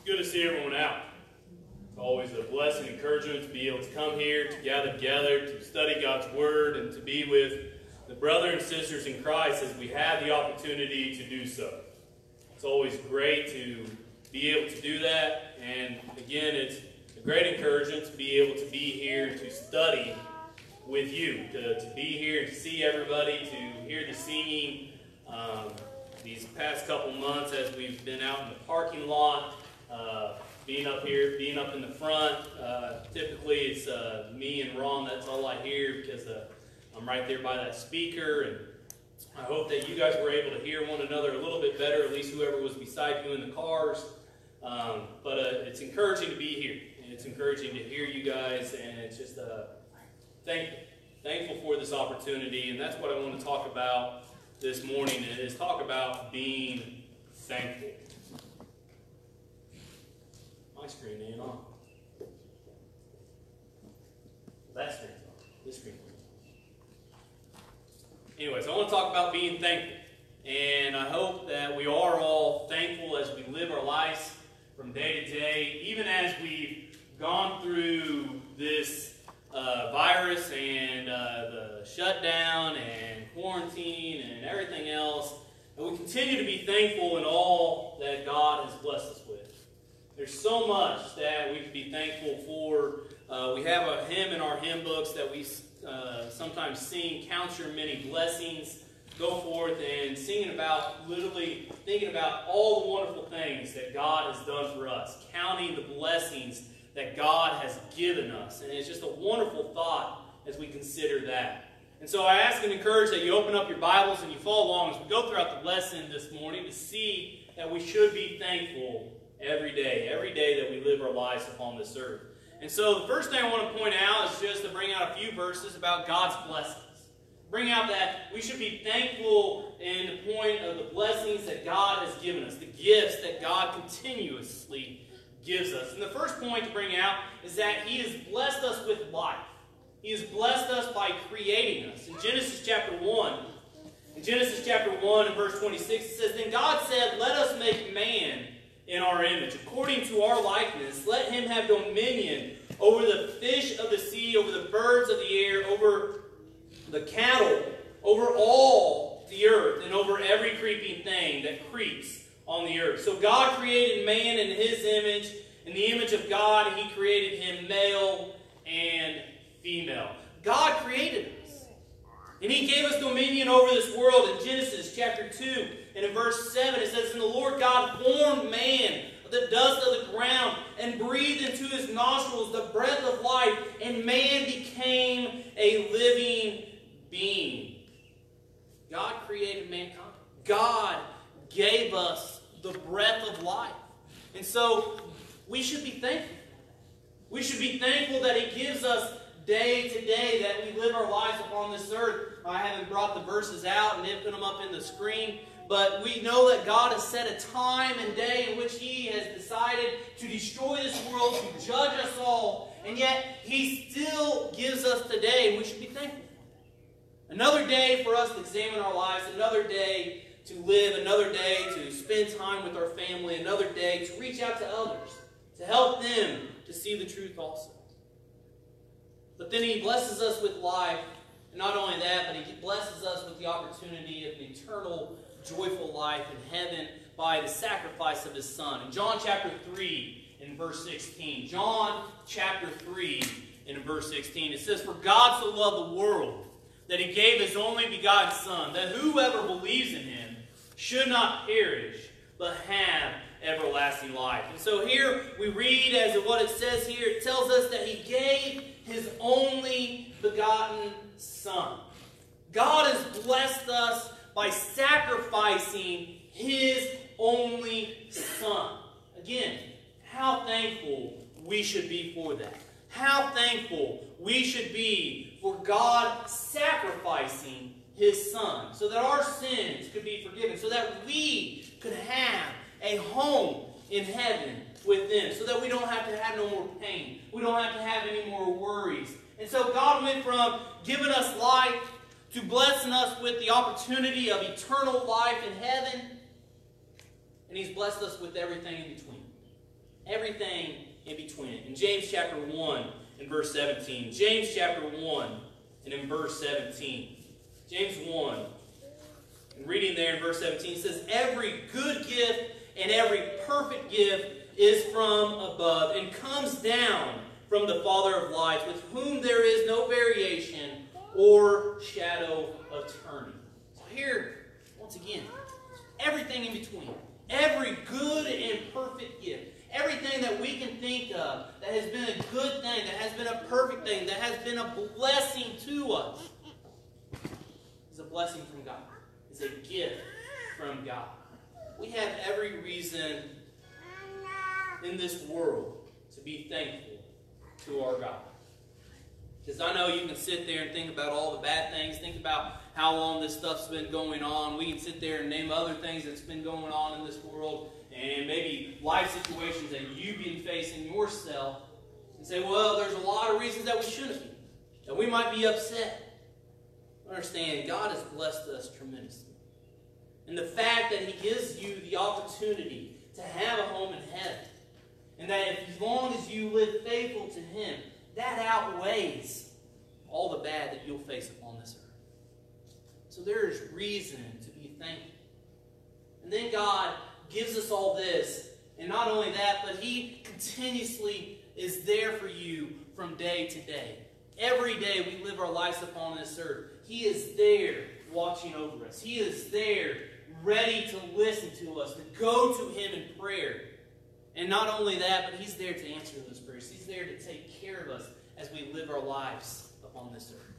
Good to see everyone out. It's always a blessing and encouragement to be able to come here, to gather together, to study God's Word, and to be with the brothers and sisters in Christ as we have the opportunity to do so. It's always great to be able to do that, and again, it's a great encouragement to be able to be here to study with you, to be here, to see everybody, to hear the singing these past couple months as we've been out in the parking lot, being up here, being up in the front. Typically it's me and Ron, that's all I hear because I'm right there by that speaker, and I hope that you guys were able to hear one another a little bit better, at least whoever was beside you in the cars. But it's encouraging to be here, and it's encouraging to hear you guys, and it's just thankful for this opportunity, and that's what I want to talk about this morning, is talk about being thankful. My screen ain't on. That screen's on. This screen's on. Anyways, I want to talk about being thankful. And I hope that we are all thankful as we live our lives from day to day, even as we've gone through this virus and the shutdown and quarantine and everything else. And we continue to be thankful in all that God has blessed us with. There's so much that we can be thankful for. We have a hymn in our hymn books that we sometimes sing, "Count Your Many Blessings." Go forth and singing about, literally thinking about all the wonderful things that God has done for us, counting the blessings that God has given us. And it's just a wonderful thought as we consider that. And so I ask and encourage that you open up your Bibles and you follow along as we go throughout the lesson this morning to see that we should be thankful every day that we live our lives upon this earth. And so the first thing I want to point out is just to bring out a few verses about God's blessings. Bring out that we should be thankful in the point of the blessings that God has given us, the gifts that God continuously gives us. And the first point to bring out is that He has blessed us with life. He has blessed us by creating us. In Genesis chapter 1 and verse 26, it says, "Then God said, let us make man in our image, according to our likeness. Let him have dominion over the fish of the sea, over the birds of the air, over the cattle, over all the earth, and over every creeping thing that creeps on the earth." So God created man in His image. In the image of God, He created him male and female. God created us. And He gave us dominion over this world. In Genesis chapter 2 and in verse 7, it says, "And the Lord God formed man of the dust of the ground and breathed into his nostrils the breath of life, and man became a living being." God created mankind. God gave us the breath of life. And so we should be thankful. We should be thankful that He gives us day to day, that we live our lives upon this earth. I haven't brought the verses out and didn't put them up in the screen, but we know that God has set a time and day in which He has decided to destroy this world, to judge us all, and yet He still gives us today, and we should be thankful. Another day for us to examine our lives, another day to live, another day to spend time with our family, another day to reach out to others, to help them to see the truth also. But then He blesses us with life, and not only that, but He blesses us with the opportunity of an eternal, joyful life in heaven by the sacrifice of His Son. In John chapter 3 and verse 16, John chapter 3 and verse 16, it says, "For God so loved the world that He gave His only begotten Son, that whoever believes in Him should not perish, but have everlasting life." And so here we read, as what it says here, it tells us that He gave His only begotten Son. God has blessed us by sacrificing His only Son. Again, how thankful we should be for that. How thankful we should be for God sacrificing His Son, so that our sins could be forgiven, so that we could have a home in heaven with them, so that we don't have to have no more pain. We don't have to have any more worries. And so God went from giving us life to blessing us with the opportunity of eternal life in heaven, and He's blessed us with everything in between. everything in between it. In James chapter 1 and verse 17. James chapter 1 and in verse 17. James 1, and reading there in verse 17, it says, every good gift and every perfect gift is from above and comes down from the Father of lights, with whom there is no variation or shadow of turning. So here, once again, everything in between. Every good and perfect gift. Everything that we can think of that has been a good thing, that has been a perfect thing, that has been a blessing to us, is a blessing from God. Is a gift from God. We have every reason in this world to be thankful to our God. Because I know you can sit there and think about all the bad things, think about how long this stuff's been going on. We can sit there and name other things that's been going on in this world, and maybe life situations that you've been facing yourself, and say, well, there's a lot of reasons that we shouldn't be, that we might be upset. Understand, God has blessed us tremendously. And the fact that He gives you the opportunity to have a home in heaven, and that as long as you live faithful to Him, that outweighs all the bad that you'll face upon this earth. So there is reason to be thankful. And then God gives us all this, and not only that, but He continuously is there for you from day to day. Every day we live our lives upon this earth, He is there watching over us. He is there ready to listen to us, to go to Him in prayer. And not only that, but He's there to answer those prayers. He's there to take care of us as we live our lives upon this earth.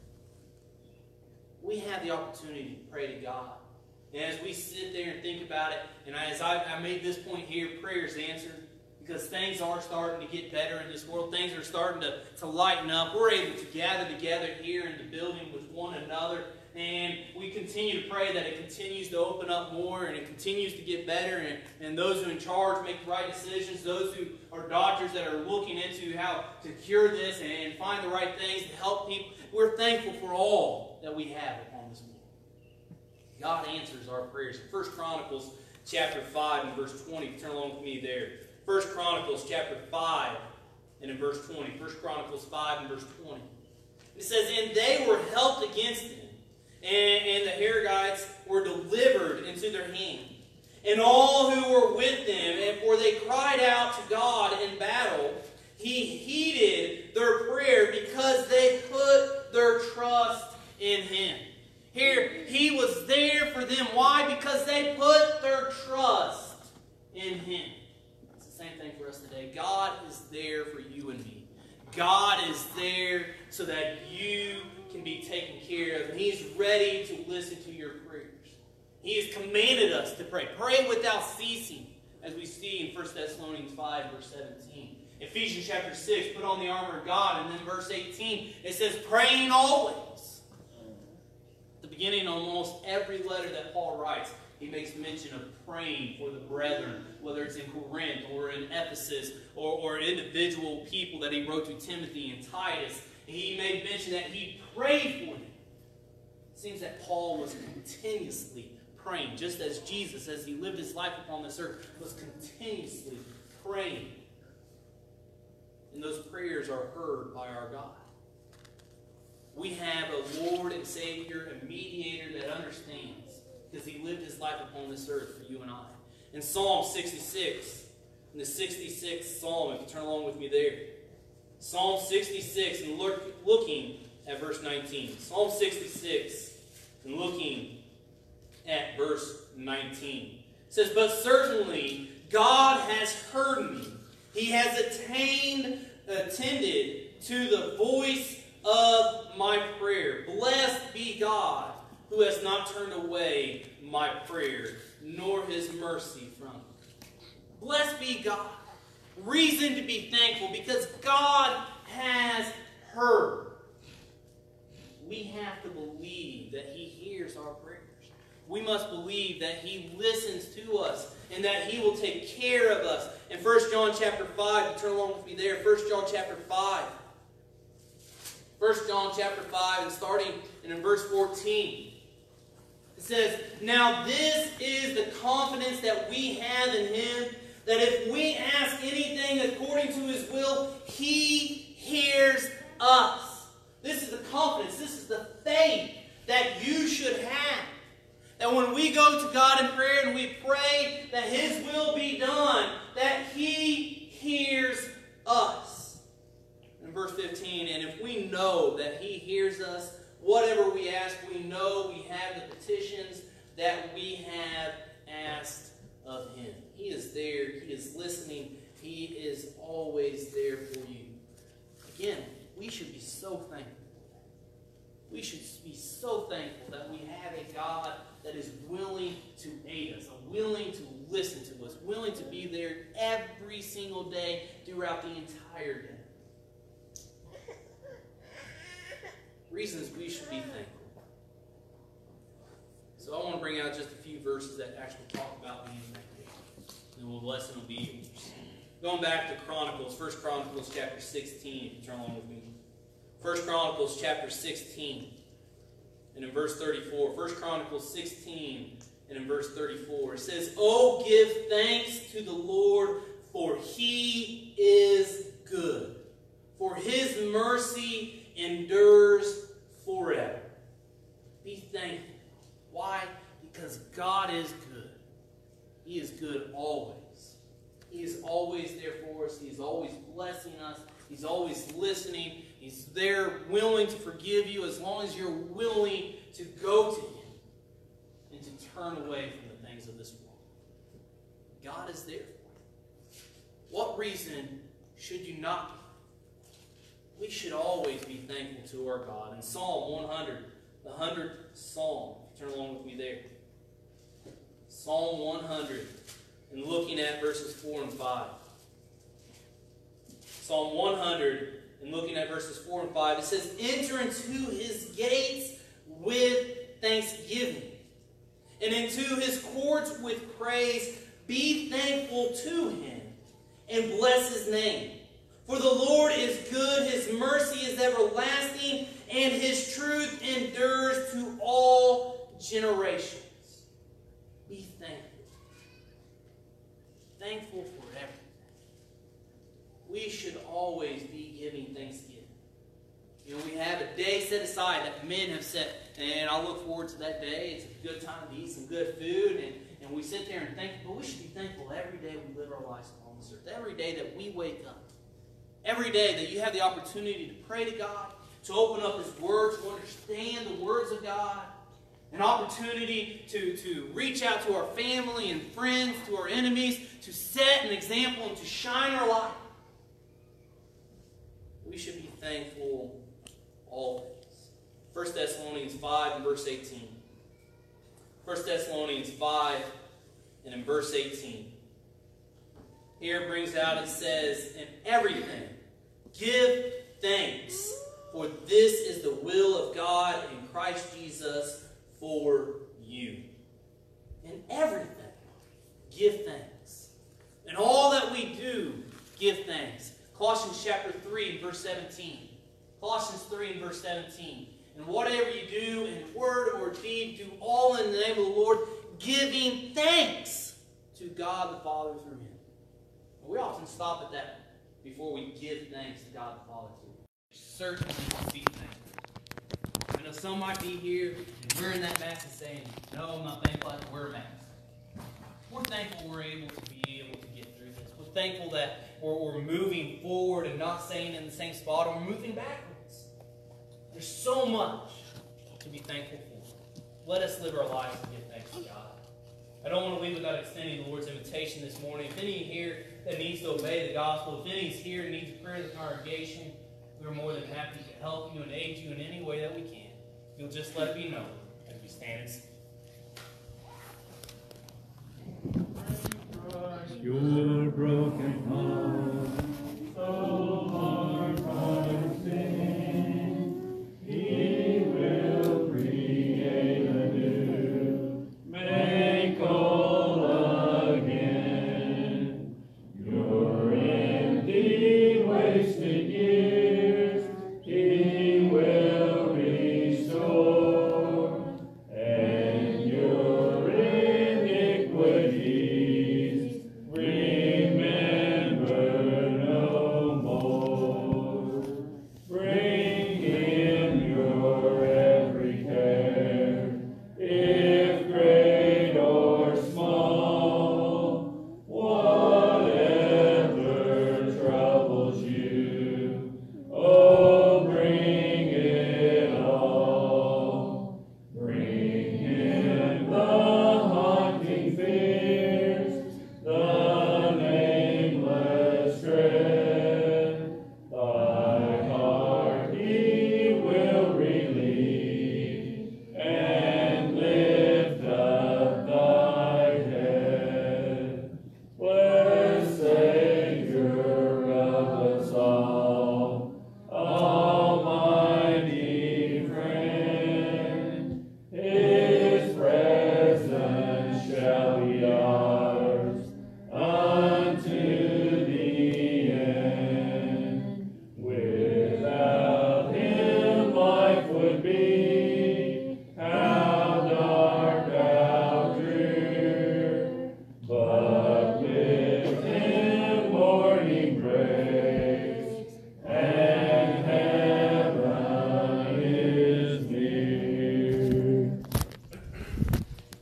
We have the opportunity to pray to God. And as we sit there and think about it, and as I made this point here, prayer is answered. Because things are starting to get better in this world. Things are starting to lighten up. We're able to gather together here in the building with one another. And we continue to pray that it continues to open up more and it continues to get better. And those who are in charge make the right decisions. Those who are doctors that are looking into how to cure this and find the right things to help people. We're thankful for all that we have upon this world. God answers our prayers. 1 Chronicles chapter 5 and verse 20. Turn along with me there. 1 Chronicles chapter 5 and in verse 20. 1 Chronicles 5 and verse 20. It says, and they were helped against him, and the Hagrites were delivered into their hand, and all who were with them, and for they cried out to God in battle. He heeded their prayer because they put their trust in Him. Here, He was there for them. Why? Because they put their trust in Him. It's the same thing for us today. God is there for you and me. God is there so that you can be taken care of. And He's ready to listen to your prayers. He has commanded us to pray. Pray without ceasing, as we see in 1 Thessalonians 5, verse 17. Ephesians chapter 6, put on the armor of God. And then verse 18, it says, praying always. At the beginning of almost every letter that Paul writes, he makes mention of praying for the brethren, whether it's in Corinth or in Ephesus or individual people that he wrote to Timothy and Titus. He made mention that he prayed for them. It seems that Paul was continuously praying, just as Jesus, as He lived His life upon this earth, was continuously praying. And those prayers are heard by our God. We have a Lord and Savior, a mediator that understands, because He lived His life upon this earth for you and I. In Psalm 66, in the 66th Psalm, if you turn along with me there, Psalm 66, and looking at verse 19. Psalm 66, and looking at verse 19. It says, but certainly God has heard me. He has attended to the voice of my prayer. Blessed be God, who has not turned away my prayer, nor His mercy from me. Blessed be God. Reason to be thankful because God has heard. We have to believe that He hears our prayers. We must believe that He listens to us and that He will take care of us. In 1 John chapter 5, turn along with me there, 1 John chapter 5. 1 John chapter 5, and starting in verse 14. It says, now this is the confidence that we have in Him. that if we ask anything according to His will, He hears us. This is the confidence, this is the faith that you should have. That when we go to God in prayer and we pray that His will be done, that He hears us. In verse 15, and if we know that He hears us, whatever we ask, we know we have the petitions that we have asked of Him. He is there. He is listening. He is always there for you. Again, we should be so thankful. We should be so thankful that we have a God that is willing to aid us, willing to listen to us, willing to be there every single day throughout the entire day. Reasons we should be thankful. So I want to bring out just a few verses that actually talk about being thankful. And the lesson will be yours. Going back to Chronicles, 1 Chronicles chapter 16, if you turn along with me. 1 Chronicles chapter 16 and in verse 34. 1 Chronicles 16 and in verse 34. It says, "Oh, give thanks to the Lord, for He is good. For His mercy endures forever." Be thankful. Why? Because God is good. He is good always. He is always there for us. He is always blessing us. He's always listening. He's there willing to forgive you as long as you're willing to go to Him and to turn away from the things of this world. God is there for you. What reason should you not be? We should always be thankful to our God. In Psalm 100, the 100th Psalm, turn along with me there. Psalm 100, and looking at verses 4 and 5. Psalm 100, and looking at verses 4 and 5, it says, "Enter into His gates with thanksgiving, and into His courts with praise. Be thankful to Him, and bless His name. For the Lord is good, His mercy is everlasting, and His truth endures to all generations." Be thankful. Thankful for everything. We should always be giving thanksgiving. You know, we have a day set aside that men have set, and I look forward to that day. It's a good time to eat some good food, and we sit there and think, but we should be thankful every day we live our lives on this earth. Every day that we wake up. Every day that you have the opportunity to pray to God, to open up His Word, to understand the words of God. An opportunity to reach out to our family and friends, to our enemies, to set an example and to shine our light. We should be thankful always. 1 Thessalonians 5 and verse 18. 1 Thessalonians 5 and in verse 18. Here it brings out, it says, "In everything, give thanks, for this is the will of God in Christ Jesus for you." In everything, give thanks. In all that we do, give thanks. Colossians chapter 3, verse 17. Colossians 3 and verse 17. "And whatever you do in word or deed, do all in the name of the Lord, giving thanks to God the Father through Him." And we often stop at that before we give thanks to God the Father through Him. Certainly be thankful. I know some might be here and wearing that mask and saying, "No, I'm not thankful I have to wear a mask." We're thankful we're able to get through this. We're thankful that we're moving forward and not staying in the same spot, or we're moving backwards. There's so much to be thankful for. Let us live our lives and give thanks to God. I don't want to leave without extending the Lord's invitation this morning. If any here that needs to obey the gospel, if any is here and needs prayer in the congregation, we're more than happy to help you and aid you in any way that we can. You'll just let it be known as we stand and sing. Your broken heart.